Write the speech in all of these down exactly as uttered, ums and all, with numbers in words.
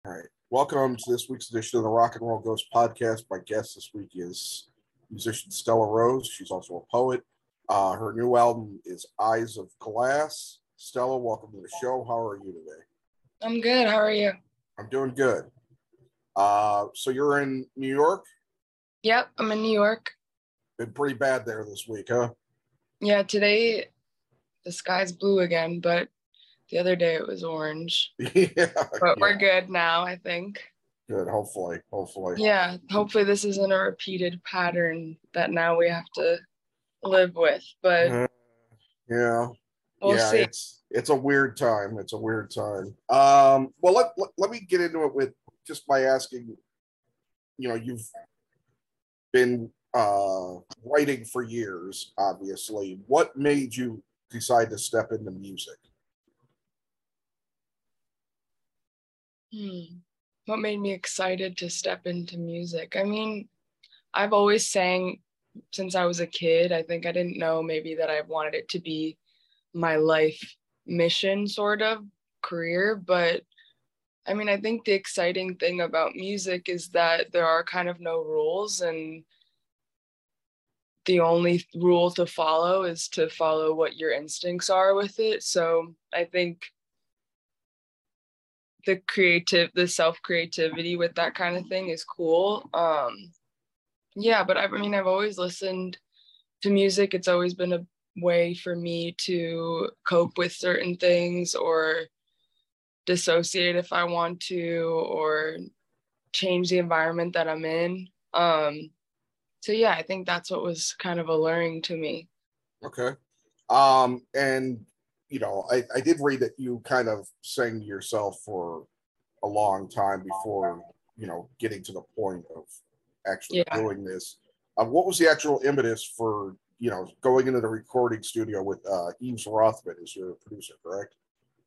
All right. Welcome to this week's edition of the Rock and Roll Ghost podcast. My guest this week is musician Stella Rose. She's also a poet. Uh, her new album is Eyes of Glass. Stella, welcome to the show. How are you today? I'm good. How are you? I'm doing good. Uh, so you're in New York? Yep, I'm in New York. Been pretty bad there this week, huh? Yeah, today the sky's blue again, but the other day it was orange. yeah. But yeah. we're good now, I think. Good. Hopefully. Hopefully. Yeah, hopefully this isn't a repeated pattern that now we have to live with, but Uh, yeah. we'll yeah, see. it's it's a weird time. It's a weird time. Um, well, let, let let me get into it with just by asking. You know, you've been uh, writing for years, obviously. What made you decide to step into music? Hmm. What made me excited to step into music? I mean, I've always sang since I was a kid. I think I didn't know maybe that I wanted it to be my life mission sort of career, but I mean, I think the exciting thing about music is that there are kind of no rules, and the only rule to follow is to follow what your instincts are with it. So I think the creative, the self creativity with that kind of thing is cool. Um, yeah, but I, I mean, I've always listened to music. It's always been a way for me to cope with certain things or dissociate if I want to, or change the environment that I'm in. Um, so yeah, I think that's what was kind of alluring to me. Okay. Um, and you know, I, I did read that you kind of sang to yourself for a long time before, you know, getting to the point of actually Yeah. doing this. Uh, what was the actual impetus for, you know, going into the recording studio with uh, Yves Rothman as your producer, correct?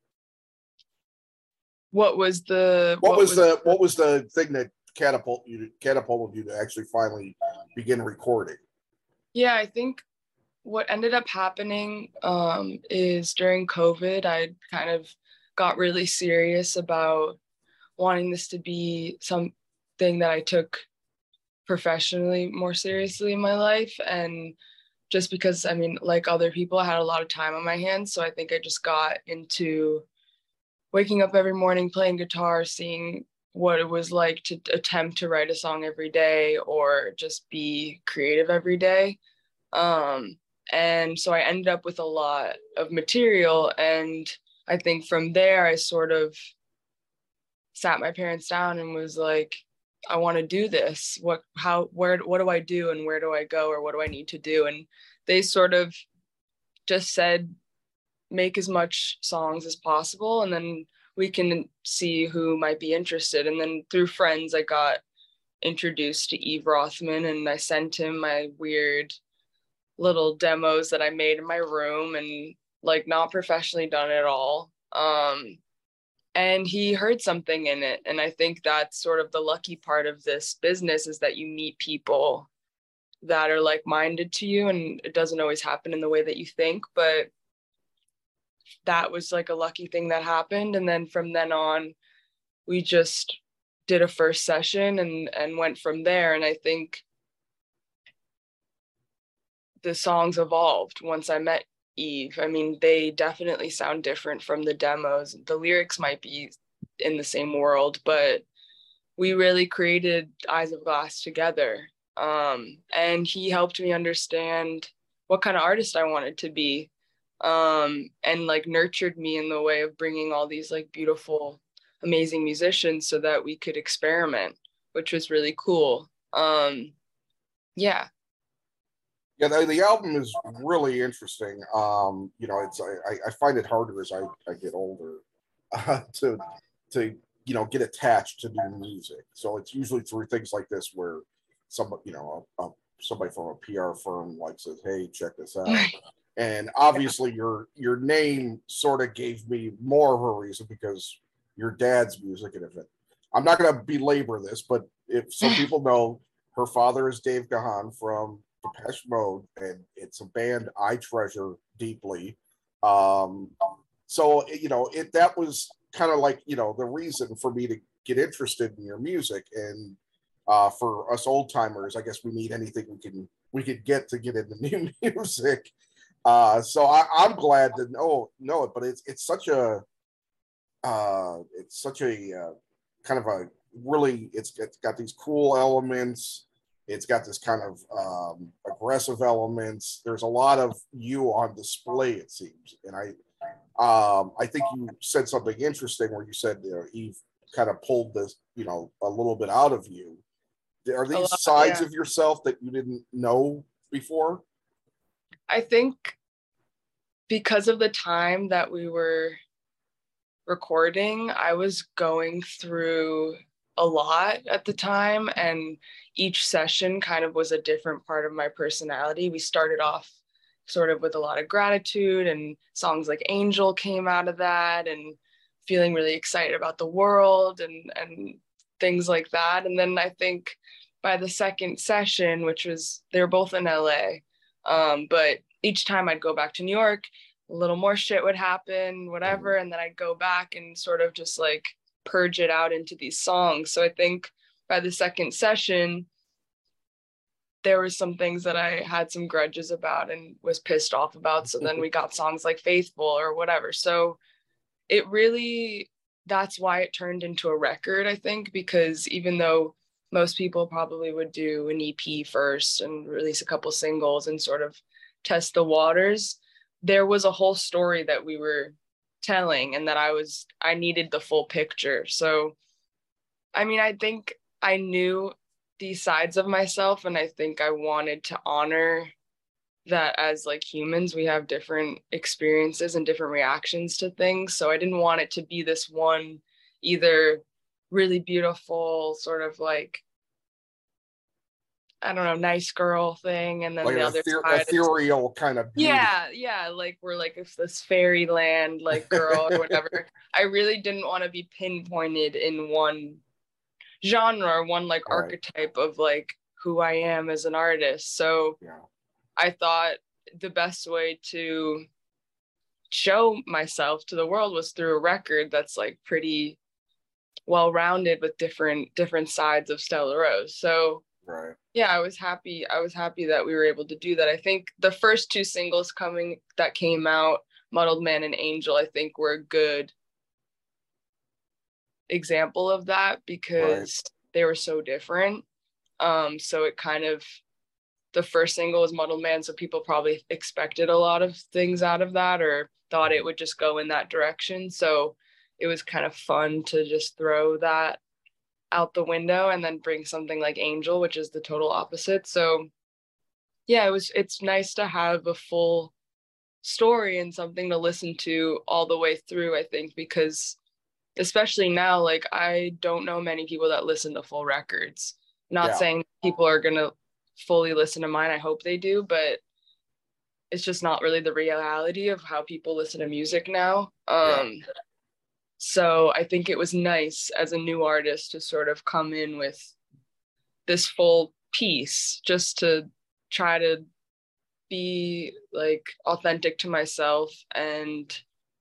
What was the What, what was was the what was the thing that catapulted you to, catapulted you to actually finally begin recording? Yeah, I think what ended up happening um, is during COVID, I kind of got really serious about wanting this to be something that I took professionally more seriously in my life. And just because, I mean, like other people, I had a lot of time on my hands. So I think I just got into waking up every morning, playing guitar, seeing what it was like to attempt to write a song every day or just be creative every day. Um, and so I ended up with a lot of material. And I think from there, I sort of sat my parents down and was like, I want to do this. What, how, where, what do I do and where do I go or what do I need to do? And they sort of just said, make as much songs as possible and then we can see who might be interested. And then through friends, I got introduced to Yves Rothman and I sent him my weird little demos that I made in my room and like not professionally done at all. Um, and he heard something in it. And I think that's sort of the lucky part of this business is that you meet people that are like-minded to you, and it doesn't always happen in the way that you think, but that was like a lucky thing that happened. And then from then on, we just did a first session and and went from there. And I think the songs evolved once I met Yves. I mean, they definitely sound different from the demos. The lyrics might be in the same world, but we really created Eyes of Glass together. Um, and he helped me understand what kind of artist I wanted to be, um, and like nurtured me in the way of bringing all these like beautiful, amazing musicians so that we could experiment, which was really cool. Um, yeah. Yeah, the, the album is really interesting. Um, you know, it's I, I find it harder as I, I get older uh, to to you know get attached to new music. So it's usually through things like this where somebody you know a, a, somebody from a P R firm like says, "Hey, check this out." And obviously, your your name sort of gave me more of a reason because your dad's music. And if it, I'm not going to belabor this, but if some people know, her father is Dave Gahan from Depeche Mode, and it's a band I treasure deeply. Um, so you know, it that was kind of like you know the reason for me to get interested in your music. And uh, for us old timers, I guess we need anything we can we could get to get into new music. Uh, so I, I'm glad to know know it, but it's it's such a uh, it's such a uh, kind of a really it's it's got these cool elements. It's got this kind of um, aggressive elements. There's a lot of you on display, it seems, and I um, I think you said something interesting where you said, you know, Eve kind of pulled this, you know, a little bit out of you. Are A these lot, sides yeah. of yourself that you didn't know before? I think because of the time that we were recording, I was going through a lot at the time, and each session kind of was a different part of my personality. We started off sort of with a lot of gratitude, and songs like Angel came out of that, and feeling really excited about the world and and things like that. And then I think by the second session, which was, they were both in L A, um, but each time I'd go back to New York, a little more shit would happen, whatever, and then I'd go back and sort of just like purge it out into these songs. So I think by the second session, there were some things that I had some grudges about and was pissed off about. So then we got songs like Faithful or whatever. So it really, that's why it turned into a record, I think, because even though most people probably would do an E P first and release a couple singles and sort of test the waters, there was a whole story that we were telling, and that I was, I needed the full picture. So, I mean, I think I knew these sides of myself, and I think I wanted to honor that as like humans, we have different experiences and different reactions to things. So I didn't want it to be this one, either really beautiful, sort of like, I don't know, nice girl thing, and then Like the an other ether- side is, ethereal kind of beauty. yeah, yeah, like we're like it's this fairyland like girl or whatever. I really didn't want to be pinpointed in one genre or one like Right. archetype of like who I am as an artist. So Yeah. I thought the best way to show myself to the world was through a record that's like pretty well rounded with different different sides of Stella Rose. So Right. yeah, I was happy. I was happy that we were able to do that. I think the first two singles coming that came out, Muddled Man and Angel, I think were a good example of that because Right. they were so different. Um, so it kind of, the first single was Muddled Man, so people probably expected a lot of things out of that or thought it would just go in that direction. So it was kind of fun to just throw that out the window and then bring something like Angel, which is the total opposite. So yeah, it was, it's nice to have a full story and something to listen to all the way through, I think, because especially now, like I don't know many people that listen to full records. Not Yeah. saying people are gonna fully listen to mine, I hope they do, but it's just not really the reality of how people listen to music now. Um Yeah. so I think it was nice as a new artist to sort of come in with this full piece just to try to be like authentic to myself and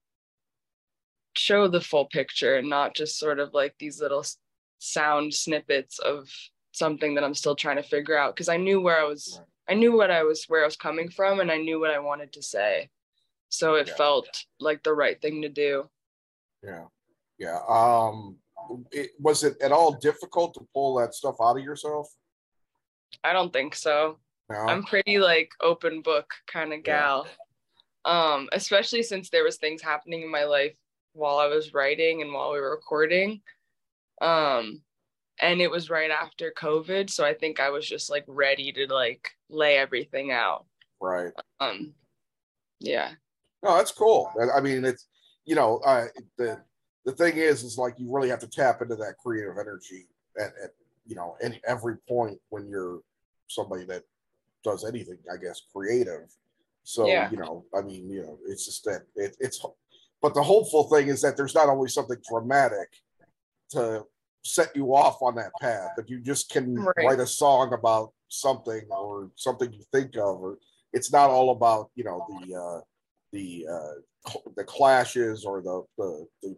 show the full picture and not just sort of like these little sound snippets of something that I'm still trying to figure out, because I knew where I was, I knew what I was, where I was coming from, and I knew what I wanted to say. So it Yeah. felt like the right thing to do. Yeah. Yeah. Um, it, was it at all difficult to pull that stuff out of yourself? I don't think so. No. I'm pretty like open book kind of gal. Yeah. Um, especially since there was things happening in my life while I was writing and while we were recording. Um, and it was right after COVID. So I think I was just like ready to like lay everything out. Right. Um, yeah. No, that's cool. I mean, it's, you know, uh, the, the thing is, is like, you really have to tap into that creative energy at, at you know, any, every point when you're somebody that does anything, I guess, creative. So, yeah. you know, I mean, you know, it's just that it, it's, but the hopeful thing is that there's not always something dramatic to set you off on that path, that you just can right. write a song about something or something you think of, or it's not all about, you know, the, uh, the, uh, the clashes or the, the, the, the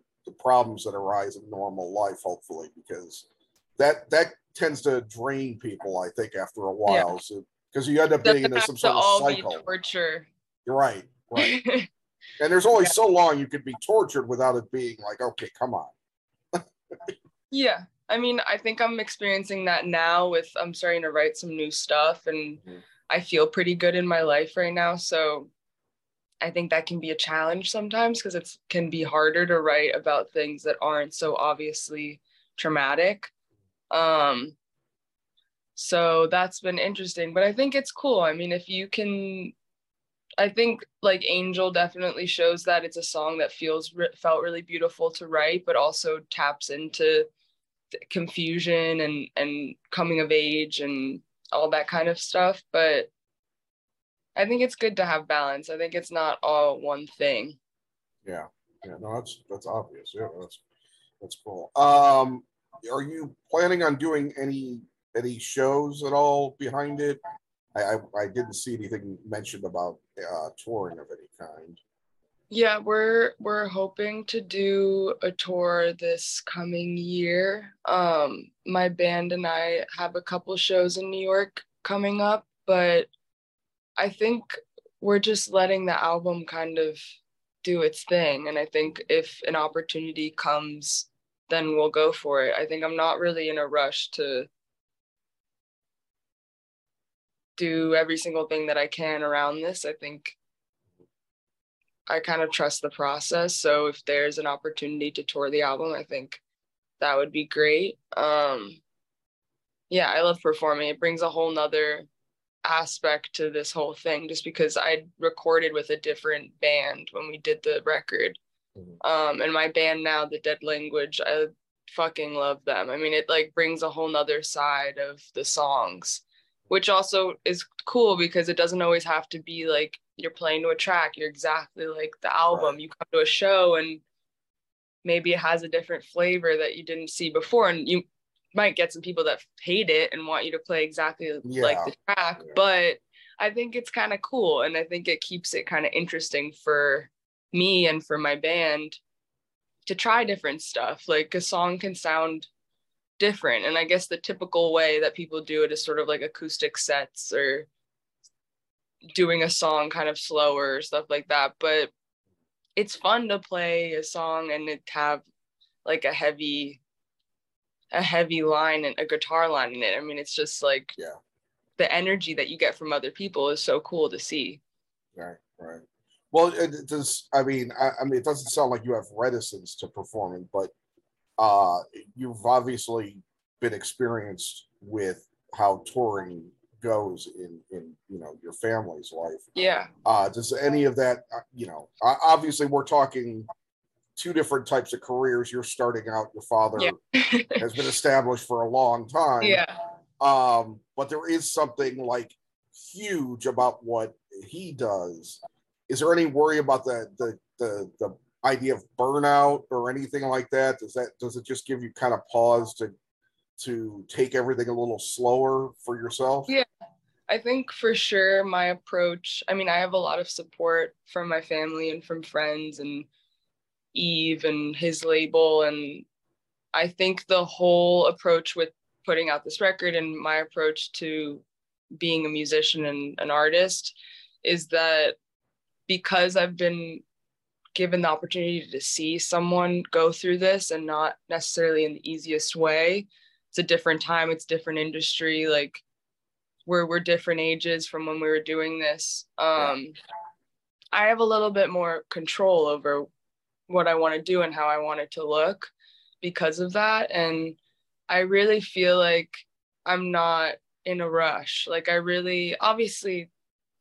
problems that arise in normal life, hopefully, because that that tends to drain people, I think, after a Yeah. while. So because you end up getting Doesn't into have some to sort of all cycle. be torture. You're right, right. And there's only Yeah. so long you could be tortured without it being like, okay, come on. Yeah. I mean, I think I'm experiencing that now with I'm starting to write some new stuff and mm-hmm. I feel pretty good in my life right now. So I think that can be a challenge sometimes because it can be harder to write about things that aren't so obviously traumatic. Um, so that's been interesting, but I think it's cool. I mean, if you can, I think like Angel definitely shows that it's a song that feels felt really beautiful to write, but also taps into confusion and and coming of age and all that kind of stuff. But I think it's good to have balance. I think it's not all one thing. Yeah, yeah, no, that's that's obvious. Yeah, that's that's cool. Um, are you planning on doing any any shows at all behind it? I I, I didn't see anything mentioned about uh, touring of any kind. Yeah, we're we're hoping to do a tour this coming year. Um, my band and I have a couple shows in New York coming up, but I think we're just letting the album kind of do its thing. And I think if an opportunity comes, then we'll go for it. I think I'm not really in a rush to do every single thing that I can around this. I think I kind of trust the process. So if there's an opportunity to tour the album, I think that would be great. Um, yeah, I love performing. It brings a whole nother aspect to this whole thing just because I recorded with a different band when we did the record. Mm-hmm. Um, and my band now, The Dead Language, I fucking love them. I mean, it like brings a whole nother side of the songs, which also is cool because it doesn't always have to be like you're playing to a track. You're exactly like the album. Right. You come to a show and maybe it has a different flavor that you didn't see before. And you might get some people that hate it and want you to play exactly yeah. like the track, yeah. but I think it's kind of cool. And I think it keeps it kind of interesting for me and for my band to try different stuff. Like a song can sound different. And I guess the typical way that people do it is sort of like acoustic sets or doing a song kind of slower or stuff like that. But it's fun to play a song and it have like a heavy a heavy line and a guitar line in it. I mean, it's just like yeah. the energy that you get from other people is so cool to see. Right, right. Well, it does. I mean, I, I mean, it doesn't sound like you have reticence to performing, but uh, you've obviously been experienced with how touring goes in in you know your family's life. Yeah. Uh, does any of that? You know, obviously, we're talking two different types of careers. You're starting out. Your father yeah. has been established for a long time. Yeah. Um, but there is something like huge about what he does. Is there any worry about the the the the idea of burnout or anything like that? Does that does it just give you kind of pause to to take everything a little slower for yourself? Yeah. I think for sure my approach, I mean, I have a lot of support from my family and from friends and Eve and his label. And I think the whole approach with putting out this record and my approach to being a musician and an artist is that because I've been given the opportunity to see someone go through this and not necessarily in the easiest way, it's a different time, it's different industry, like we're, we're different ages from when we were doing this. Um, yeah. I have a little bit more control over what I want to do and how I want it to look because of that. And I really feel like I'm not in a rush. Like I really, obviously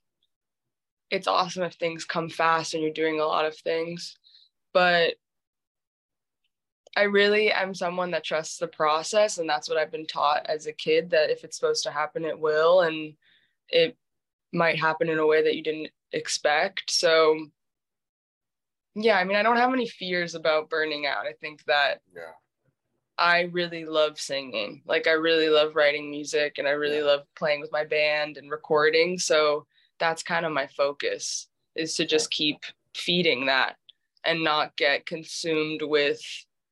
it's awesome if things come fast and you're doing a lot of things, but I really am someone that trusts the process. And that's what I've been taught as a kid, that if it's supposed to happen, it will. And it might happen in a way that you didn't expect. So yeah, I mean, I don't have any fears about burning out. I think that yeah. I really love singing. Like I really love writing music and I really yeah. love playing with my band and recording. So that's kind of my focus, is to just keep feeding that and not get consumed with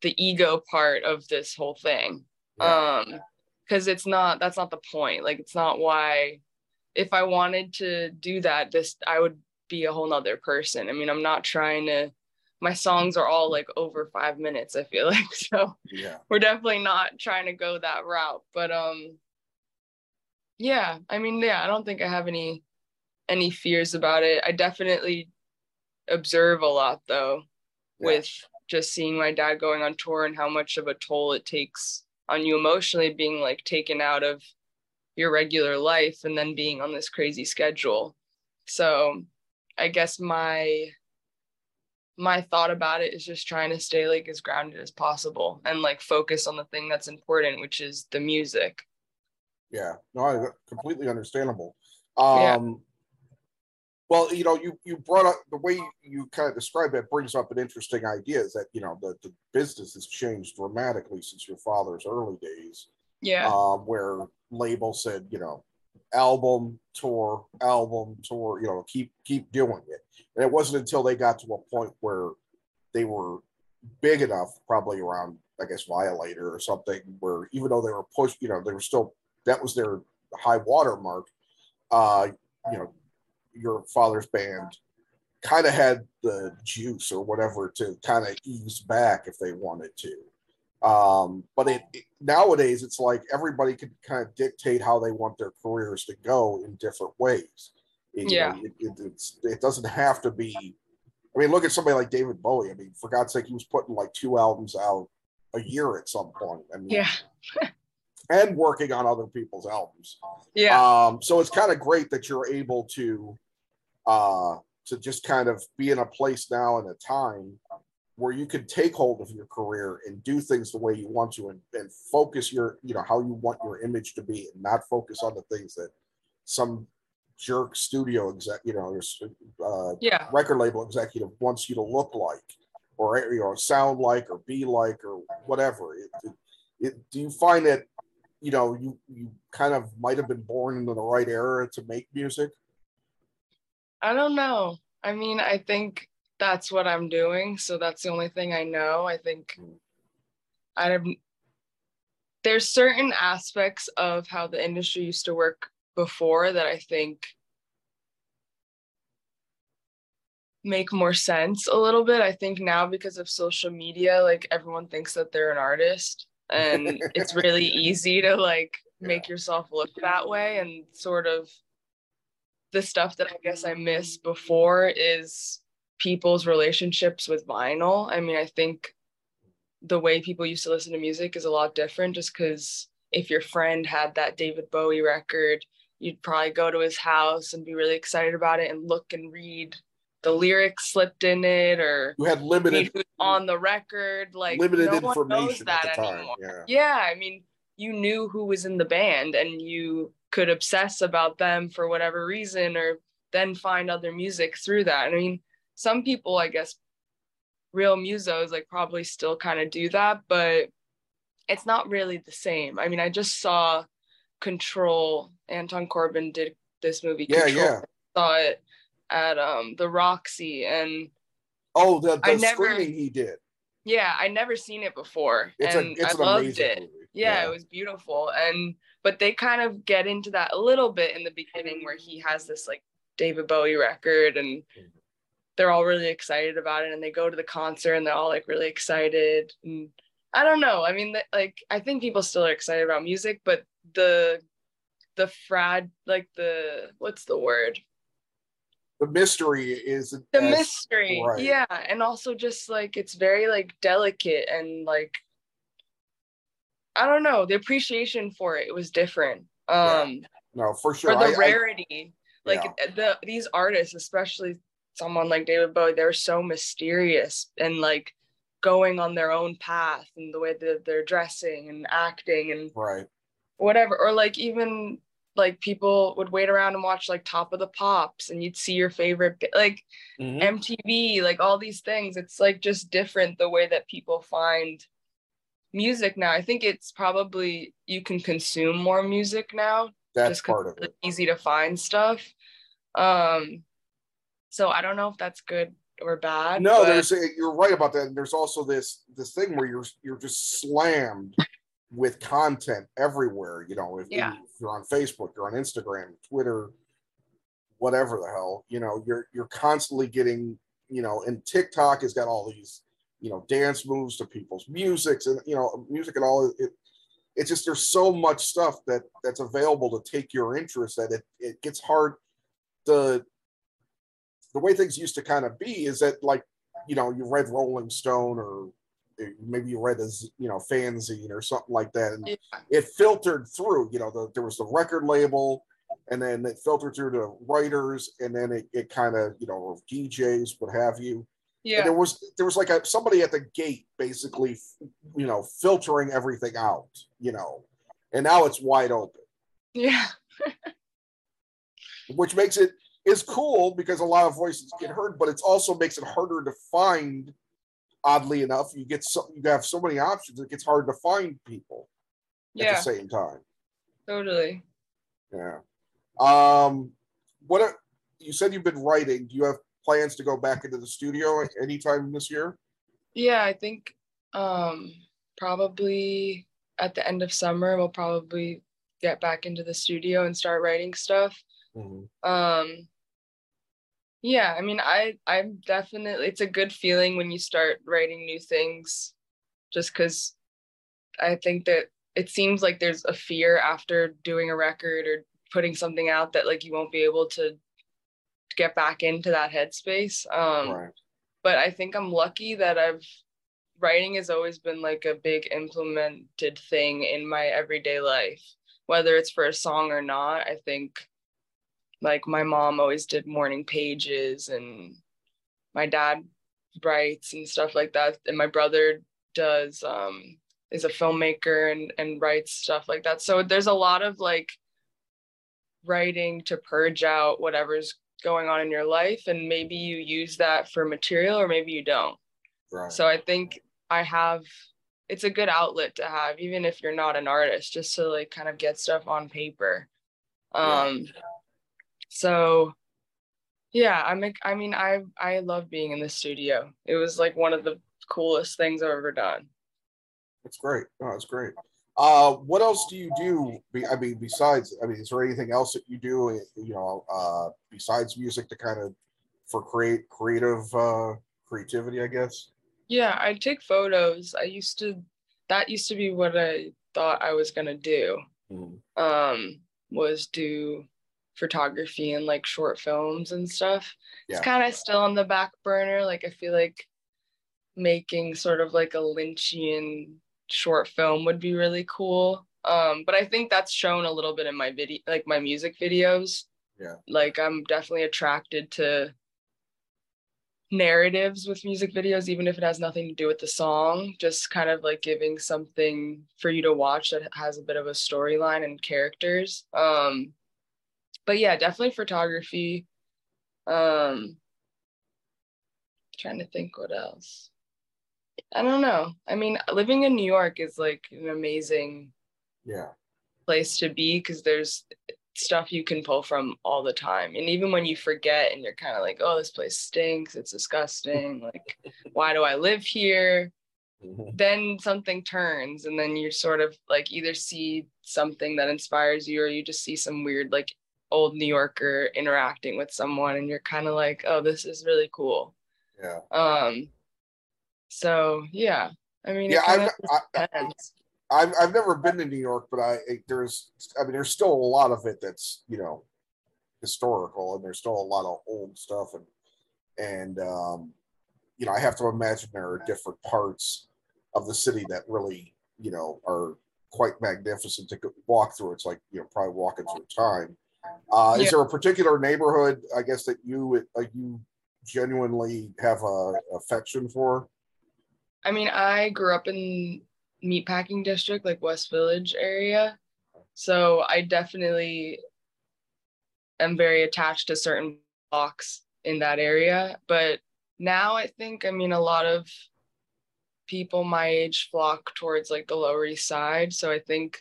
the ego part of this whole thing. Yeah. Um, because it's not, that's not the point. Like, it's not why, if I wanted to do that, this, I would be a whole nother person. I mean, I'm not trying to, my songs are all like over five minutes, I feel like. So yeah, we're definitely not trying to go that route. But um, yeah, I mean, yeah, I don't think I have any any fears about it. I definitely observe a lot though, yeah. with just seeing my dad going on tour and how much of a toll it takes on you emotionally, being like taken out of your regular life and then being on this crazy schedule. So I guess my my thought about it is just trying to stay like as grounded as possible and like focus on the thing that's important, which is the music. Yeah, no, completely understandable. Um, yeah. Well, you know, you, you brought up the way you, you kind of described it brings up an interesting idea is that, you know, the, the business has changed dramatically since your father's early days. Yeah. Um, where labels said, you know, album, tour, album, tour, you know, keep keep doing it. And it wasn't until they got to a point where they were big enough, probably around, I guess, Violator or something, where even though they were pushed, you know, they were still, that was their high water mark, uh, you know, your father's band kind of had the juice or whatever to kind of ease back if they wanted to. Um, but it, it nowadays it's like everybody can kind of dictate how they want their careers to go in different ways. It, you yeah. know, it, it, it's, it doesn't have to be. I mean, look at somebody like David Bowie. I mean, for God's sake, he was putting like two albums out a year at some point. I mean, yeah. and working on other people's albums. Yeah. Um, so it's kind of great that you're able to uh, to just kind of be in a place now in a time where you can take hold of your career and do things the way you want to and, and focus your, you know, how you want your image to be and not focus on the things that some jerk studio exec, you know, uh, yeah. record label executive wants you to look like or, you know, sound like or be like or whatever. It, it, it, do you find that, you know, you, you kind of might have been born into the right era to make music? I don't know. I mean, I think that's what I'm doing. So that's the only thing I know. I think I have, there's certain aspects of how the industry used to work before that I think make more sense a little bit. I think now because of social media, like everyone thinks that they're an artist and it's really easy to like make yeah. yourself look that way. And sort of the stuff that I guess I missed before is people's relationships with vinyl. I mean, I think the way people used to listen to music is a lot different just because if your friend had that David Bowie record, you'd probably go to his house and be really excited about it and look and read the lyrics slipped in it or you had limited on the record. Like limited no information one knows that at the time. anymore. Yeah. yeah, I mean, you knew who was in the band and you could obsess about them for whatever reason or then find other music through that. I mean, some people, I guess, real musos like probably still kind of do that, but it's not really the same. I mean, I just saw Control. Anton Corbijn did this movie. Yeah, Control. yeah. I saw it at um the Roxy and oh the, the I never, screening he did. Yeah, I never seen it before. It's and a it's I an loved amazing it. movie. Yeah, yeah, it was beautiful. And but they kind of get into that a little bit in the beginning where he has this like David Bowie record and they're all really excited about it and they go to the concert and they're all like really excited. And I don't know. I mean, like, I think people still are excited about music, but the, the frad, like the, what's the word? The mystery is the as, mystery. Right. Yeah. And also just like, it's very like delicate and like, I don't know, the appreciation for it, it was different. Um, yeah. No, for sure. For the I, rarity. I, like yeah. the these artists, especially someone like David Bowie, they're so mysterious and like going on their own path and the way that they're dressing and acting and right. whatever. Or like even like people would wait around and watch like Top of the Pops and you'd see your favorite, like mm-hmm. M T V, like all these things. It's like just different the way that people find music now. I think it's probably you can consume more music now. That's part of it. It's easy to find stuff. Um, so I don't know if that's good or bad. No, but there's a, you're right about that. And there's also this this thing where you're you're just slammed with content everywhere. You know, if, yeah, if you're on Facebook, you're on Instagram, Twitter, whatever the hell, you know, you're you're constantly getting, you know, and TikTok has got all these, you know, dance moves to people's musics and you know, music and all it. It's just there's so much stuff that that's available to take your interest that it it gets hard. The the way things used to kind of be is that like, you know, you read Rolling Stone or maybe you read a you know fanzine or something like that, and yeah, it filtered through. You know, the, there was the record label, and then it filtered through to writers, and then it, it kind of you know D Js, what have you. And yeah, there was there was like a somebody at the gate basically, you know, filtering everything out. You know, and now it's wide open, yeah, which makes it is cool because a lot of voices get heard, but it also makes it harder to find. Oddly enough, you get so you have so many options, it gets hard to find people at the yeah, same time. totally. Yeah. Um, what are, you said you've been writing? Do you have plans to go back into the studio anytime this year? Yeah, I think um probably at the end of summer we'll probably get back into the studio and start writing stuff. Mm-hmm. Um yeah, I mean I I'm definitely it's a good feeling when you start writing new things just because I think that it seems like there's a fear after doing a record or putting something out that like you won't be able to get back into that headspace. Um Right. but I think I'm lucky that I've writing has always been like a big implemented thing in my everyday life, whether it's for a song or not. I think like my mom always did morning pages and my dad writes and stuff like that. And my brother does, um, is a filmmaker and, and writes stuff like that. So there's a lot of like writing to purge out whatever's going on in your life. And maybe you use that for material or maybe you don't. Right. So I think I have it's a good outlet to have, even if you're not an artist, just to like kind of get stuff on paper. Um Yeah. so yeah, I'm I mean I I love being in the studio. It was like one of the coolest things I've ever done. That's great. No, that's great. Uh, what else do you do? I mean, besides, I mean, is there anything else that you do, you know, uh, besides music to kind of for create creative uh, creativity, I guess? Yeah, I take photos. I used to that used to be what I thought I was gonna do. Mm-hmm. Um, was do photography and like short films and stuff. It's Yeah. kind of still on the back burner. Like I feel like making sort of like a Lynchian short film would be really cool. Um, but I think that's shown a little bit in my video, like my music videos. Yeah. Like I'm definitely attracted to narratives with music videos, even if it has nothing to do with the song, just kind of like giving something for you to watch that has a bit of a storyline and characters. Um, but yeah, definitely photography. Um, trying to think what else. I don't know. I mean, living in New York is like an amazing Yeah. place to be because there's stuff you can pull from all the time. And even when you forget and you're kind of like, oh, this place stinks, it's disgusting. Like, why do I live here? Mm-hmm. Then something turns and then you sort of like either see something that inspires you or you just see some weird like old New Yorker interacting with someone and you're kind of like, oh, this is really cool. Yeah. Um, so yeah, I mean, Yeah. it kind I've, of I, depends. I've I've never been to New York, but I there's I mean there's still a lot of it that's you know historical, and there's still a lot of old stuff, and and um, you know I have to imagine there are different parts of the city that really you know are quite magnificent to walk through. It's like you know probably walking through time. Uh, is Yeah, there a particular neighborhood I guess that you like you genuinely have a affection for? I mean, I grew up in meatpacking district, like West Village area. So I definitely am very attached to certain blocks in that area. But now I think, I mean, a lot of people my age flock towards like the Lower East Side. So I think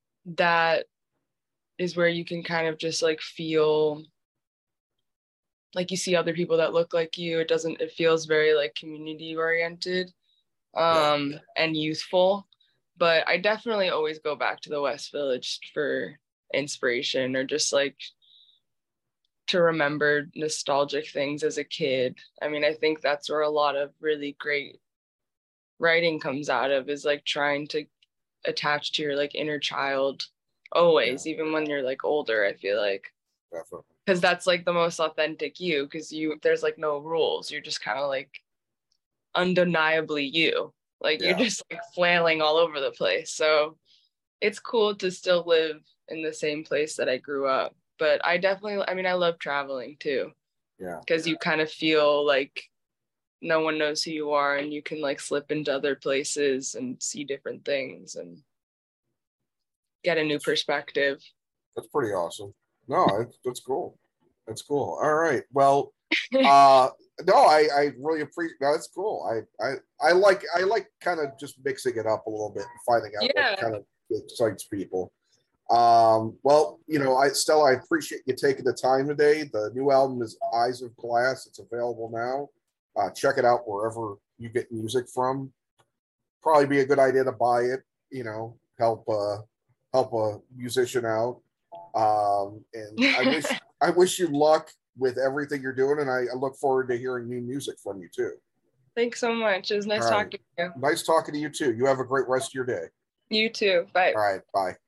that is where you can kind of just like feel like you see other people that look like you. It doesn't, it feels very like community oriented Yeah. um and youthful. But I definitely always go back to the West Village for inspiration, or just like to remember nostalgic things as a kid. I mean, I think that's where a lot of really great writing comes out of, is like trying to attach to your like inner child always, yeah. Even when you're like older, I feel like. Definitely. Because that's like the most authentic you, because you there's like no rules. You're just kind of like undeniably you. Like yeah. You're just like flailing all over the place. So it's cool to still live in the same place that I grew up. But I definitely, I mean, I love traveling too. Yeah. Because you kind of feel like no one knows who you are, and you can like slip into other places and see different things and get a new perspective. That's pretty awesome. No, that's, that's cool. That's cool. All right. Well, uh, no, I, I really appreciate. No, that's cool. I, I, I like, I like kind of just mixing it up a little bit and finding out yeah. what kind of excites people. Um, well, you know, I, Stella, I appreciate you taking the time today. The new album is Eyes of Glass. It's available now. Uh, check it out wherever you get music from. Probably be a good idea to buy it. You know, help uh, help a musician out. Um, and I wish I wish you luck with everything you're doing, and I, I look forward to hearing new music from you too. Thanks so much. It was nice All talking right. to you. Nice talking to you too. You have a great rest of your day. You too. Bye. All right. Bye.